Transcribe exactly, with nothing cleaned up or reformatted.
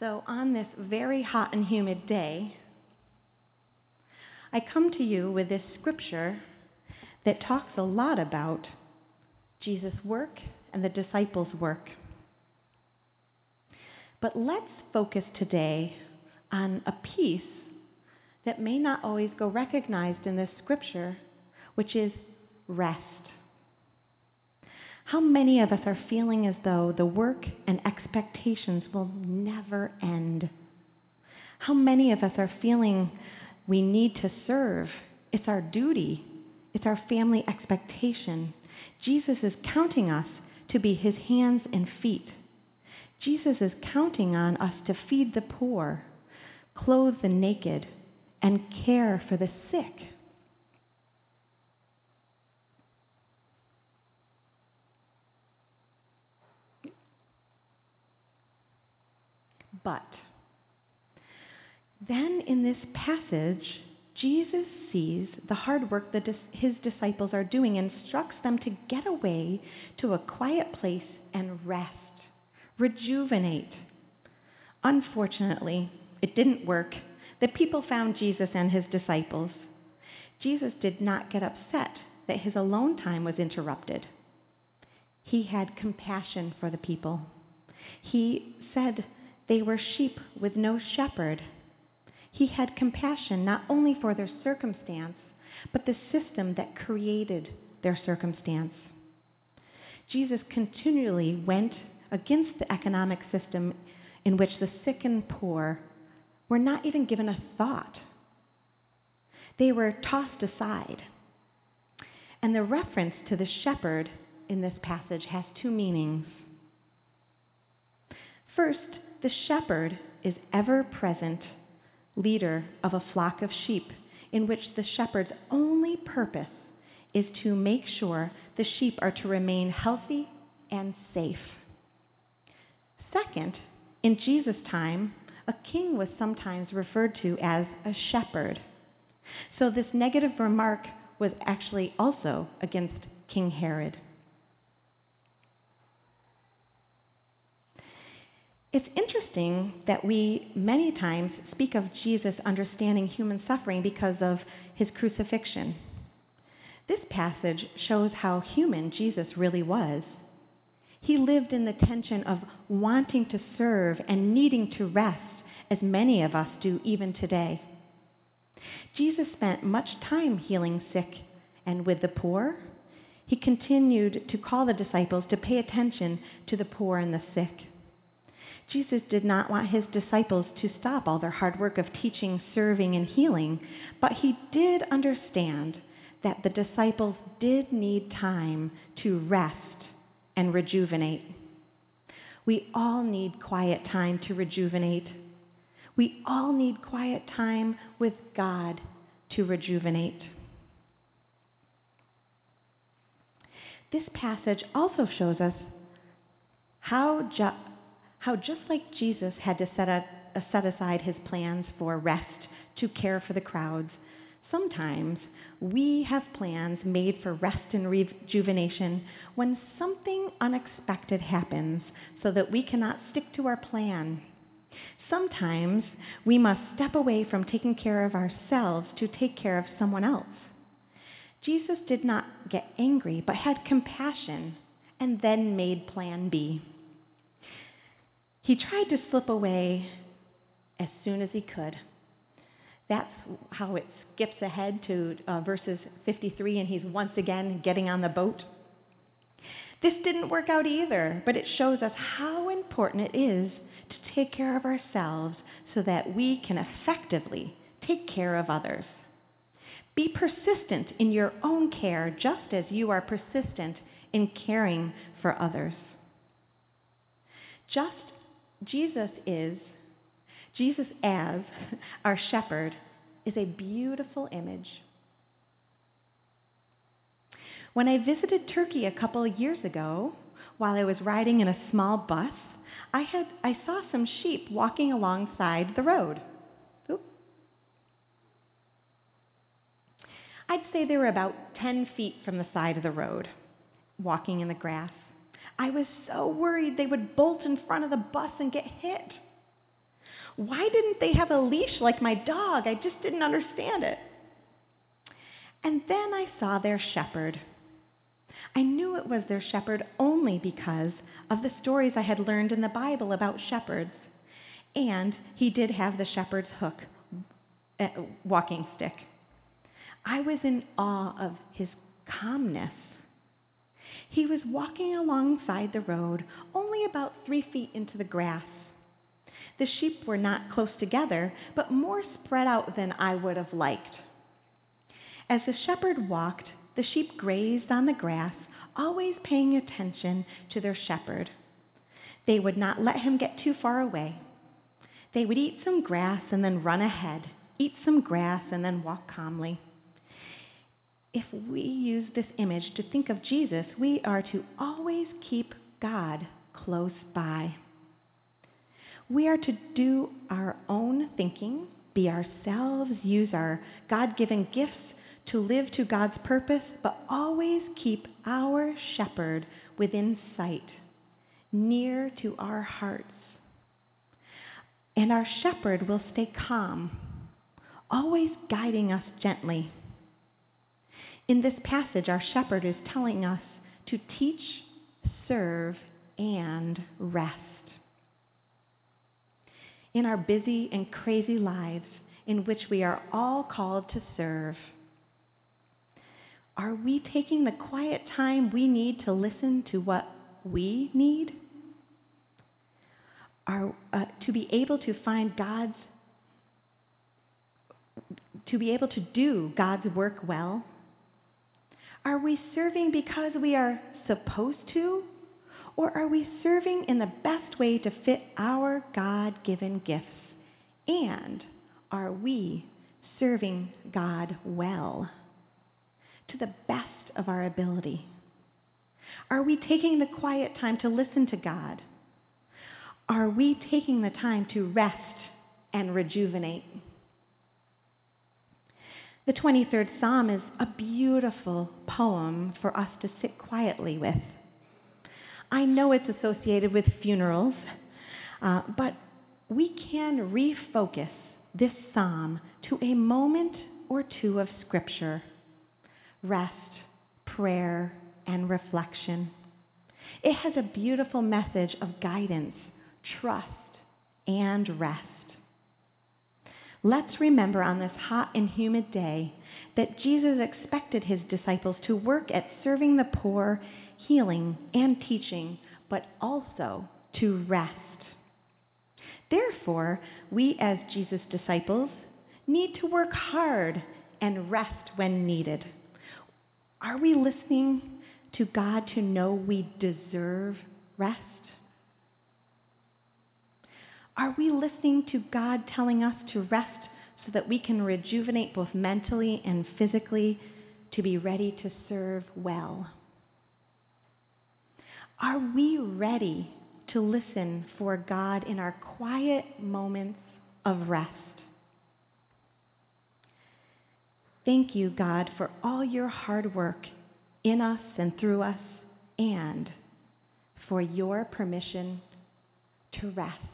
So on this very hot and humid day, I come to you with this scripture that talks a lot about Jesus' work and the disciples' work. But let's focus today on a piece that may not always go recognized in this scripture, which is rest. How many of us are feeling as though the work and expectations will never end? How many of us are feeling we need to serve? It's our duty. It's our family expectation. Jesus is counting us to be his hands and feet. Jesus is counting on us to feed the poor, clothe the naked, and care for the sick. But then in this passage, Jesus sees the hard work that his disciples are doing and instructs them to get away to a quiet place and rest, rejuvenate. Unfortunately, it didn't work. The people found Jesus and his disciples. Jesus did not get upset that his alone time was interrupted. He had compassion for the people. He said they were sheep with no shepherd. He had compassion not only for their circumstance, but the system that created their circumstance. Jesus continually went against the economic system in which the sick and poor were not even given a thought. They were tossed aside. And the reference to the shepherd in this passage has two meanings. First, the shepherd is ever-present leader of a flock of sheep in which the shepherd's only purpose is to make sure the sheep are to remain healthy and safe. Second, in Jesus' time, a king was sometimes referred to as a shepherd. So this negative remark was actually also against King Herod. It's interesting that we many times speak of Jesus understanding human suffering because of his crucifixion. This passage shows how human Jesus really was. He lived in the tension of wanting to serve and needing to rest, as many of us do even today. Jesus spent much time healing sick and with the poor. He continued to call the disciples to pay attention to the poor and the sick. Jesus did not want his disciples to stop all their hard work of teaching, serving, and healing, but he did understand that the disciples did need time to rest and rejuvenate. We all need quiet time to rejuvenate. We all need quiet time with God to rejuvenate. This passage also shows us how ju- How just like Jesus had to set, a, a set aside his plans for rest to care for the crowds, sometimes we have plans made for rest and rejuvenation when something unexpected happens so that we cannot stick to our plan. Sometimes we must step away from taking care of ourselves to take care of someone else. Jesus did not get angry, but had compassion and then made plan B. He tried to slip away as soon as he could. That's how it skips ahead to uh, verses fifty-three, and he's once again getting on the boat. This didn't work out either, but it shows us how important it is to take care of ourselves so that we can effectively take care of others. Be persistent in your own care just as you are persistent in caring for others. Just Jesus is, Jesus as our shepherd is a beautiful image. When I visited Turkey a couple of years ago, while I was riding in a small bus, I had I saw some sheep walking alongside the road. Oop. I'd say they were about ten feet from the side of the road, walking in the grass. I was so worried they would bolt in front of the bus and get hit. Why didn't they have a leash like my dog? I just didn't understand it. And then I saw their shepherd. I knew it was their shepherd only because of the stories I had learned in the Bible about shepherds. And he did have the shepherd's hook, uh, walking stick. I was in awe of his calmness. He was walking alongside the road, only about three feet into the grass. The sheep were not close together, but more spread out than I would have liked. As the shepherd walked, the sheep grazed on the grass, always paying attention to their shepherd. They would not let him get too far away. They would eat some grass and then run ahead, eat some grass and then walk calmly. If we use this image to think of Jesus, we are to always keep God close by. We are to do our own thinking, be ourselves, use our God-given gifts to live to God's purpose, but always keep our shepherd within sight, near to our hearts. And our shepherd will stay calm, always guiding us gently. In this passage, our shepherd is telling us to teach, serve, and rest. In our busy and crazy lives, in which we are all called to serve, are we taking the quiet time we need to listen to what we need? Are uh, to be able to find God's, to be able to do God's work well? Are we serving because we are supposed to? Or are we serving in the best way to fit our God-given gifts? And are we serving God well, to the best of our ability? Are we taking the quiet time to listen to God? Are we taking the time to rest and rejuvenate? The twenty-third Psalm is a beautiful poem for us to sit quietly with. I know it's associated with funerals, uh, but we can refocus this psalm to a moment or two of Scripture, rest, prayer, and reflection. It has a beautiful message of guidance, trust, and rest. Let's remember on this hot and humid day that Jesus expected his disciples to work at serving the poor, healing, and teaching, but also to rest. Therefore, we as Jesus' disciples need to work hard and rest when needed. Are we listening to God to know we deserve rest? Are we listening to God telling us to rest so that we can rejuvenate both mentally and physically to be ready to serve well? Are we ready to listen for God in our quiet moments of rest? Thank you, God, for all your hard work in us and through us, and for your permission to rest.